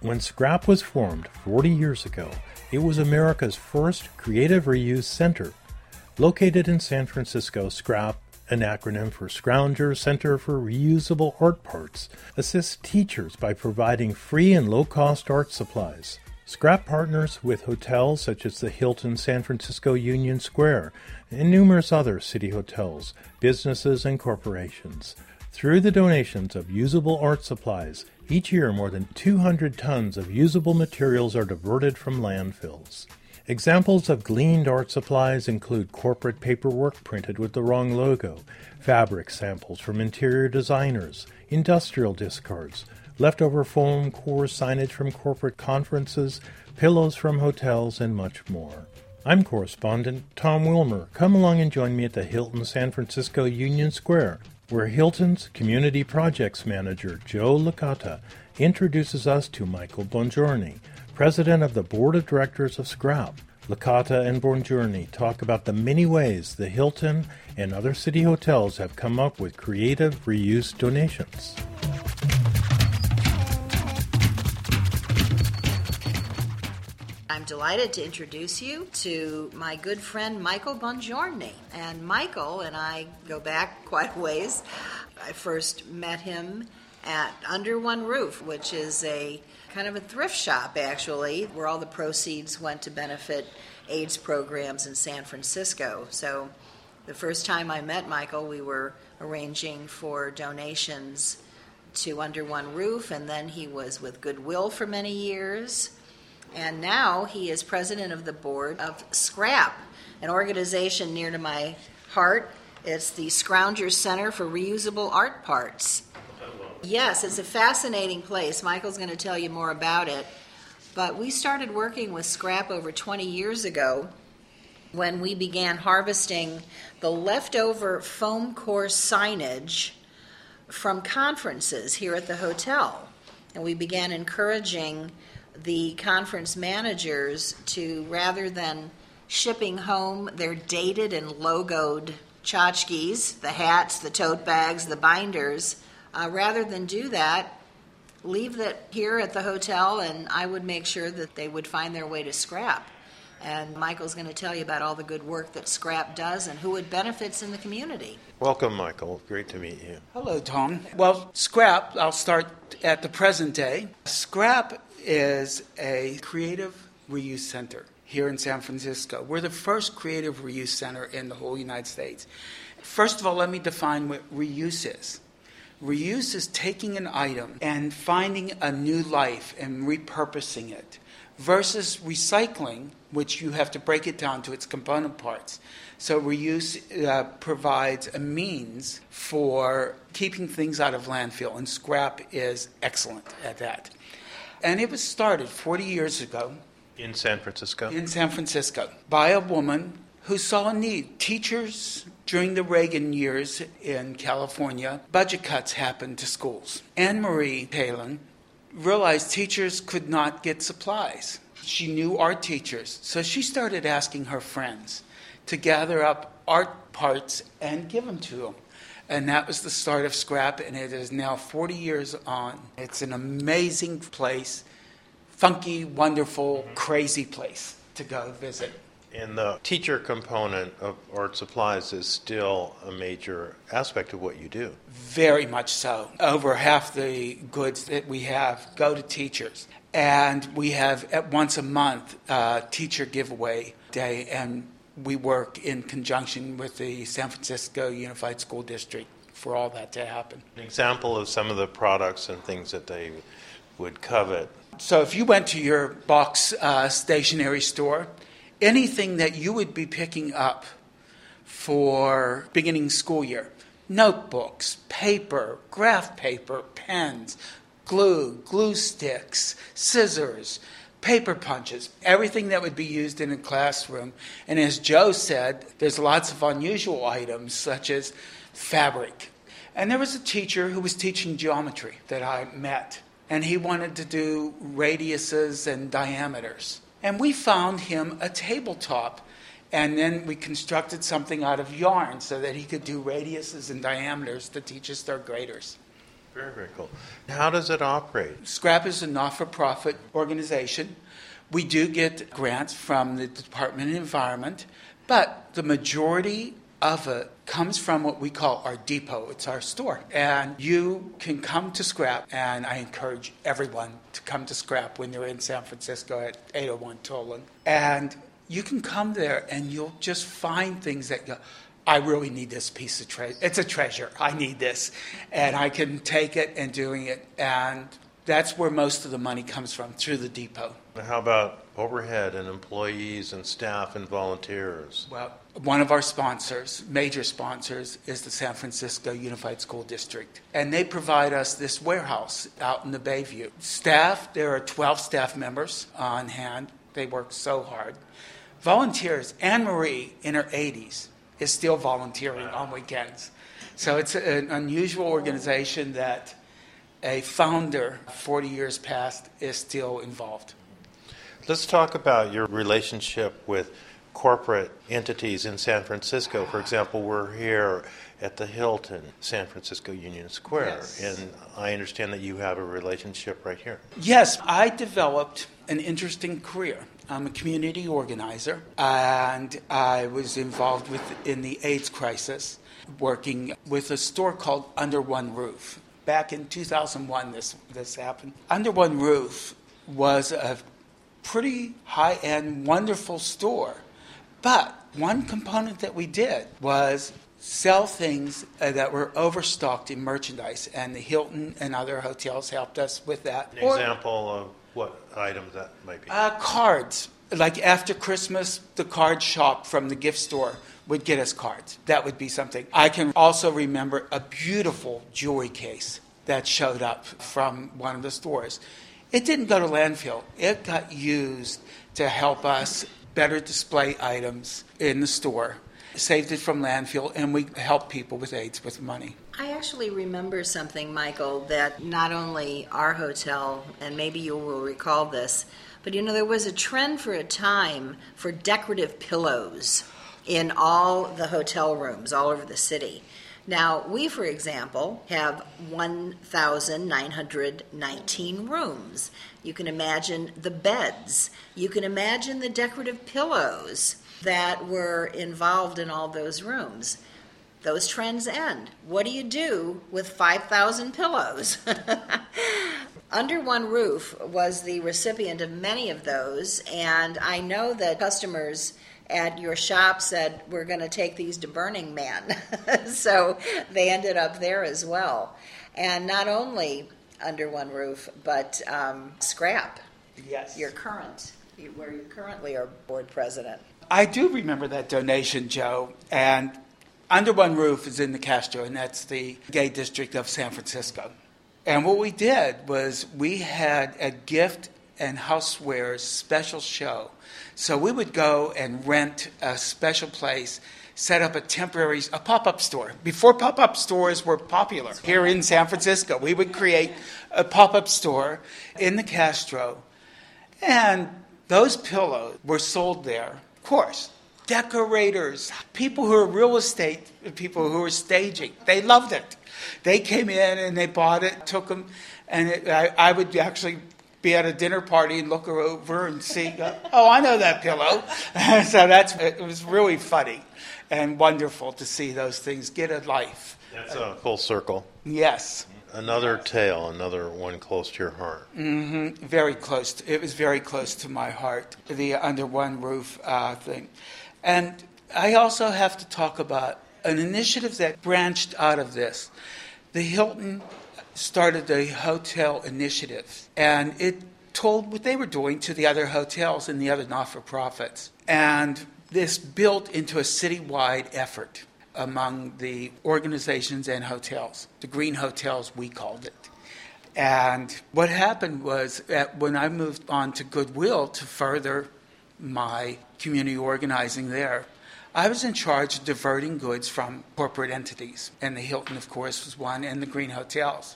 When Scrap was formed 40 years ago, it was America's first creative reuse center. Located in San Francisco, Scrap, an acronym for Scrounger Center for Reusable Art Parts, assists teachers by providing free and low-cost art supplies. Scrap partners with hotels such as the Hilton San Francisco Union Square and numerous other city hotels, businesses, and corporations. Through the donations of usable art supplies, each year more than 200 tons of usable materials are diverted from landfills. Examples of gleaned art supplies include corporate paperwork printed with the wrong logo, fabric samples from interior designers, industrial discards, leftover foam core signage from corporate conferences, pillows from hotels, and much more. I'm correspondent Tom Wilmer. Come along and join me at the Hilton San Francisco Union Square, where Hilton's Community Projects Manager, Joe Licata, introduces us to Michael Bongiorni, President of the Board of Directors of Scrap. Licata and Bongiorni talk about the many ways the Hilton and other city hotels have come up with creative reuse donations. I'm delighted to introduce you to my good friend Michael Bongiorni. And Michael and I go back quite a ways. I first met him at Under One Roof, which is a kind of a thrift shop, actually, where all the proceeds went to benefit AIDS programs in San Francisco. So the first time I met Michael, we were arranging for donations to Under One Roof, and then he was with Goodwill for many years. And now he is president of the board of Scrap, an organization near to my heart. It's the Scrounger Center for Reusable Art Parts. Yes, it's a fascinating place. Michael's going to tell you more about it. But we started working with Scrap over 20 years ago when we began harvesting the leftover foam core signage from conferences here at the hotel. And we began encouraging the conference managers to, rather than shipping home their dated and logoed tchotchkes, the hats, the tote bags, the binders, rather than do that, leave that here at the hotel, and I would make sure that they would find their way to Scrap. And Michael's going to tell you about all the good work that Scrap does and who it benefits in the community. Welcome, Michael. Great to meet you. Hello, Tom. Well, Scrap, I'll start at the present day. Scrap is a creative reuse center here in San Francisco. We're the first creative reuse center in the whole United States. First of all, let me define what reuse is. Reuse is taking an item and finding a new life and repurposing it, versus recycling, which you have to break it down to its component parts. So reuse provides a means for keeping things out of landfill, and Scrap is excellent at that. And it was started 40 years ago. In San Francisco? In San Francisco, by a woman who saw a need. Teachers, during the Reagan years in California, budget cuts happened to schools. Anne Marie Palin realized teachers could not get supplies. She knew art teachers, so she started asking her friends to gather up art parts and give them to them. And that was the start of Scrap, and it is now 40 years on. It's an amazing place, funky, wonderful, crazy place to go visit. And the teacher component of art supplies is still a major aspect of what you do. Very much so. Over half the goods that we have go to teachers. And we have, at once a month, teacher giveaway day, and we work in conjunction with the San Francisco Unified School District for all that to happen. An example of some of the products and things that they would covet. So if you went to your box stationery store, anything that you would be picking up for beginning school year, notebooks, paper, graph paper, pens, glue sticks, scissors, paper punches, everything that would be used in a classroom. And as Joe said, there's lots of unusual items such as fabric. And there was a teacher who was teaching geometry that I met, and he wanted to do radiuses and diameters. And we found him a tabletop, and then we constructed something out of yarn so that he could do radiuses and diameters to teach his third graders. Very, very cool. How does it operate? Scrap is a not-for-profit organization. We do get grants from the Department of Environment, but the majority of it comes from what we call our depot. It's our store. And you can come to Scrap, and I encourage everyone to come to Scrap when they're in San Francisco at 801 Toland. And you can come there, and you'll just find things that go, I really need this piece of treasure. It's a treasure. I need this. And I can take it and doing it. And that's where most of the money comes from, through the depot. How about overhead and employees and staff and volunteers? Well, one of our sponsors, major sponsors, is the San Francisco Unified School District. And they provide us this warehouse out in the Bayview. Staff, there are 12 staff members on hand. They work so hard. Volunteers, Anne Marie, in her 80s, is still volunteering on weekends. So it's an unusual organization that a founder 40 years past is still involved. Let's talk about your relationship with corporate entities in San Francisco. For example, we're here at the Hilton, San Francisco Union Square, Yes. and I understand that you have a relationship right here. Yes, I developed an interesting career. I'm a community organizer, and I was involved in the AIDS crisis, working with a store called Under One Roof. Back in 2001, this happened. Under One Roof was a pretty high-end, wonderful store. But one component that we did was sell things that were overstocked in merchandise, and the Hilton and other hotels helped us with that. An example of what items that might be? Cards. Like after Christmas, the card shop from the gift store would get us cards. That would be something. I can also remember a beautiful jewelry case that showed up from one of the stores. It didn't go to landfill. It got used to help us better display items in the store. Saved it from landfill, and we helped people with AIDS with money. I actually remember something, Michael, that not only our hotel, and maybe you will recall this, but there was a trend for a time for decorative pillows in all the hotel rooms all over the city. Now, we, for example, have 1,919 rooms. You can imagine the beds. You can imagine the decorative pillows that were involved in all those rooms. Those trends end. What do you do with 5,000 pillows? Under One Roof was the recipient of many of those, and I know that customers at your shop said, we're going to take these to Burning Man. So they ended up there as well. And not only Under One Roof, but Scrap. Yes. Where you currently are board president. I do remember that donation, Joe. And Under One Roof is in the Castro, and that's the gay district of San Francisco. And what we did was we had a gift and housewares special show. So we would go and rent a special place, set up a pop-up store. Before pop-up stores were popular here in San Francisco, we would create a pop-up store in the Castro. And those pillows were sold there. Of course, decorators, people who are real estate, people who are staging, they loved it. They came in and they bought it, took them, and I would actually be at a dinner party and look her over and see, oh, I know that pillow. So it was really funny and wonderful to see those things get a life. That's a full circle. Yes. Another tale, another one close to your heart. Mm-hmm. Very close. It was very close to my heart, the Under One Roof thing. And I also have to talk about an initiative that branched out of this. The Hilton started the hotel initiative, and it told what they were doing to the other hotels and the other not-for-profits. And this built into a citywide effort among the organizations and hotels. The Green Hotels, we called it. And what happened was that when I moved on to Goodwill to further my community organizing there, I was in charge of diverting goods from corporate entities. And the Hilton, of course, was one, and the Green Hotels.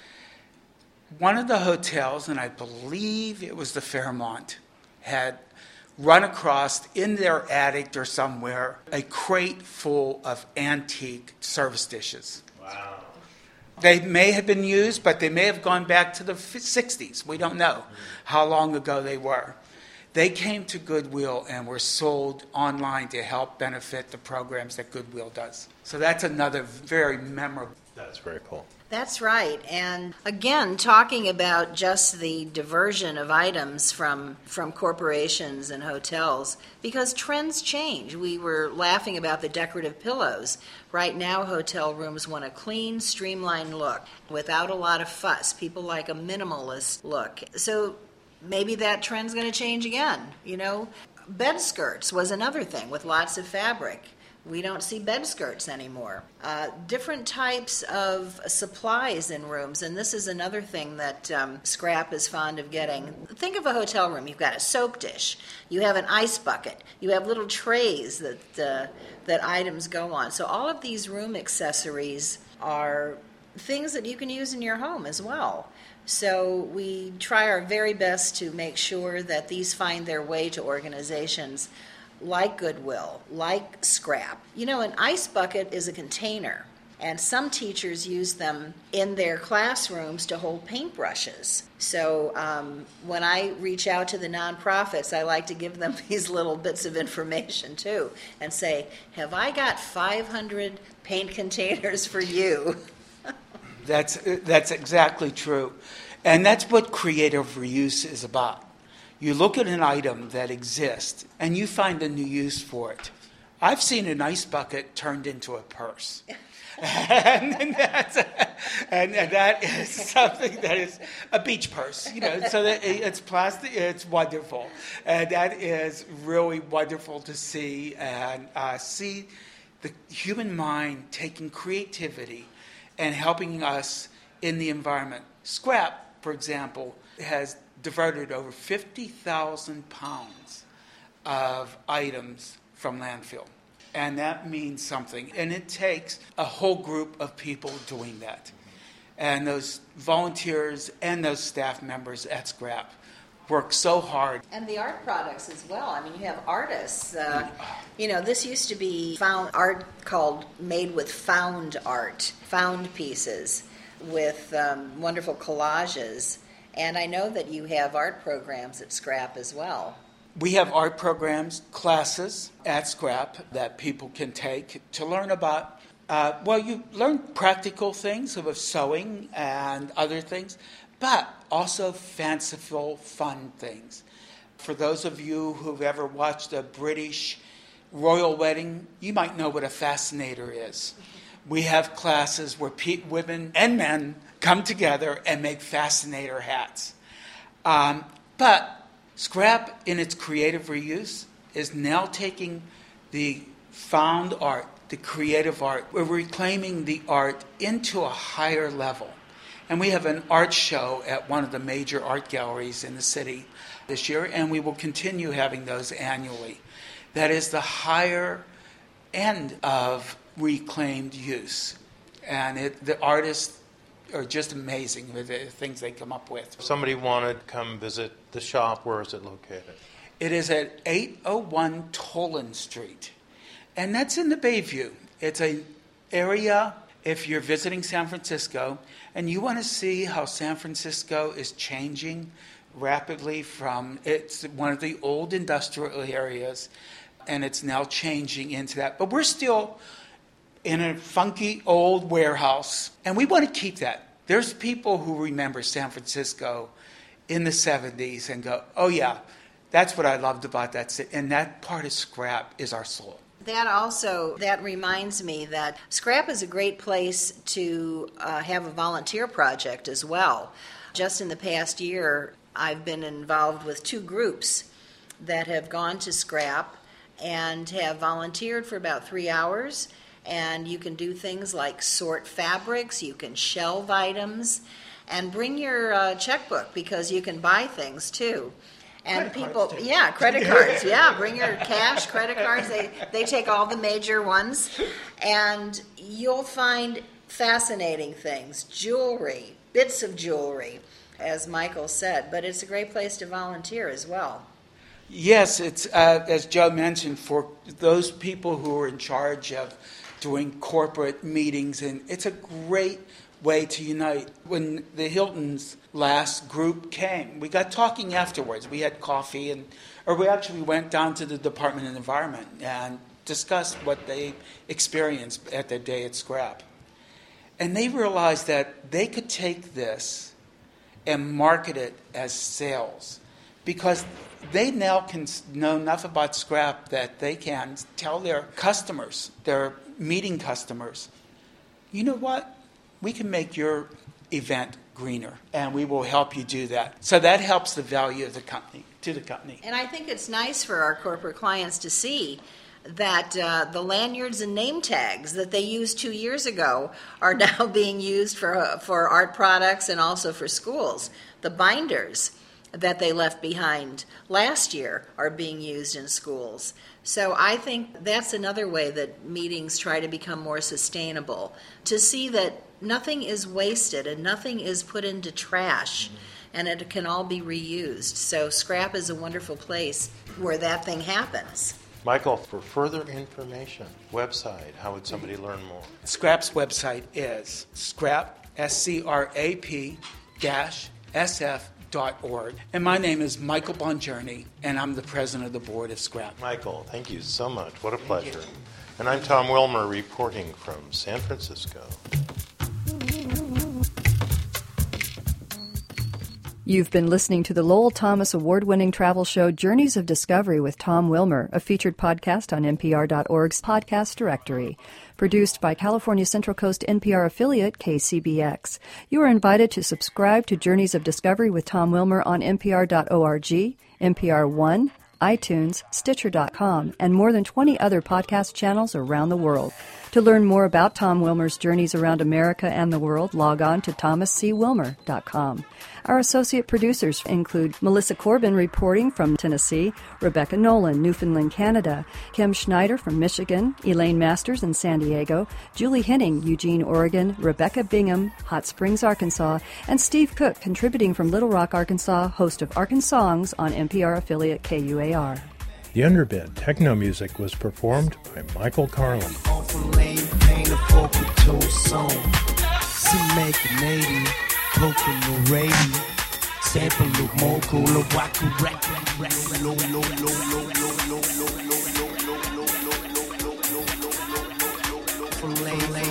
One of the hotels, and I believe it was the Fairmont, had run across in their attic or somewhere a crate full of antique service dishes. Wow. They may have been used, but they may have gone back to the 60s. We don't know how long ago they were. They came to Goodwill and were sold online to help benefit the programs that Goodwill does. So that's another very memorable. That's very cool. That's right. And again, talking about just the diversion of items from corporations and hotels, because trends change. We were laughing about the decorative pillows. Right now, hotel rooms want a clean, streamlined look without a lot of fuss. People like a minimalist look. So maybe that trend's going to change again. Bed skirts was another thing with lots of fabric. We don't see bed skirts anymore. Different types of supplies in rooms, and this is another thing that Scrap is fond of getting. Think of a hotel room. You've got a soap dish. You have an ice bucket. You have little trays that items go on. So all of these room accessories are things that you can use in your home as well. So we try our very best to make sure that these find their way to organizations like Goodwill, like Scrap. An ice bucket is a container, and some teachers use them in their classrooms to hold paintbrushes. So when I reach out to the nonprofits, I like to give them these little bits of information too, and say, have I got 500 paint containers for you? That's exactly true. And that's what creative reuse is about. You look at an item that exists, and you find a new use for it. I've seen an ice bucket turned into a purse. and that is something that is a beach purse, so that it's plastic, it's wonderful. And that is really wonderful to see, and see the human mind taking creativity and helping us in the environment. Scrap, for example, has diverted over 50,000 pounds of items from landfill. And that means something. And it takes a whole group of people doing that. And those volunteers and those staff members at Scrap work so hard. And the art products as well. You have artists. This used to be found art called made with found art, found pieces with wonderful collages. And I know that you have art programs at Scrap as well. We have art programs, classes at Scrap that people can take to learn about, you learn practical things of sewing and other things, but also fanciful, fun things. For those of you who've ever watched a British royal wedding, you might know what a fascinator is. We have classes where women and men come together and make fascinator hats. But Scrap, in its creative reuse, is now taking the found art, the creative art. We're reclaiming the art into a higher level. And we have an art show at one of the major art galleries in the city this year, and we will continue having those annually. That is the higher end of reclaimed use. And the artists are just amazing with the things they come up with. If somebody wanted to come visit the shop, where is it located? It is at 801 Toland Street. And that's in the Bayview. It's an area, if you're visiting San Francisco, and you want to see how San Francisco is changing rapidly it's one of the old industrial areas, and it's now changing into that. But we're still in a funky old warehouse, and we want to keep that. There's people who remember San Francisco in the 70s and go, oh yeah, that's what I loved about that city. And that part of Scrap is our soul. That reminds me that Scrap is a great place to have a volunteer project as well. Just in the past year, I've been involved with 2 groups that have gone to Scrap and have volunteered for about 3 hours. And you can do things like sort fabrics, you can shelve items, and bring your checkbook because you can buy things too. And credit cards too. Credit cards. Bring your cash, credit cards. They take all the major ones, and you'll find fascinating things, jewelry, bits of jewelry, as Michael said. But it's a great place to volunteer as well. Yes, it's as Joe mentioned, for those people who are in charge of doing corporate meetings, and it's a great way to unite. When the Hilton's last group came, we got talking afterwards. We had coffee, or we actually went down to the Department of Environment and discussed what they experienced at their day at Scrap. And they realized that they could take this and market it as sales, because they now can know enough about Scrap that they can tell their customers, their meeting customers, you know what? We can make your event greener, and we will help you do that. So that helps the value of the company, to the company. And I think it's nice for our corporate clients to see that the lanyards and name tags that they used 2 years ago are now being used for art products and also for schools. The binders that they left behind last year are being used in schools. So I think that's another way that meetings try to become more sustainable, to see that nothing is wasted and nothing is put into trash, and it can all be reused. So Scrap is a wonderful place where that thing happens. Michael, for further information, website, how would somebody learn more? Scrap's website is scrap, scrap-sf.org. And my name is Michael Bongiorni, and I'm the president of the board of Scrap. Michael, thank you so much. What a pleasure. And I'm Tom Wilmer reporting from San Francisco. You've been listening to the Lowell Thomas award-winning travel show Journeys of Discovery with Tom Wilmer, a featured podcast on NPR.org's podcast directory. Produced by California Central Coast NPR affiliate KCBX. You are invited to subscribe to Journeys of Discovery with Tom Wilmer on NPR.org, NPR One, iTunes, Stitcher.com, and more than 20 other podcast channels around the world. To learn more about Tom Wilmer's journeys around America and the world, log on to thomascwilmer.com. Our associate producers include Melissa Corbin reporting from Tennessee, Rebecca Nolan, Newfoundland, Canada, Kim Schneider from Michigan, Elaine Masters in San Diego, Julie Henning, Eugene, Oregon, Rebecca Bingham, Hot Springs, Arkansas, and Steve Cook contributing from Little Rock, Arkansas, host of Arkansongs on NPR affiliate KUAR. The Underbid techno music was performed by Michael Carlin. Sample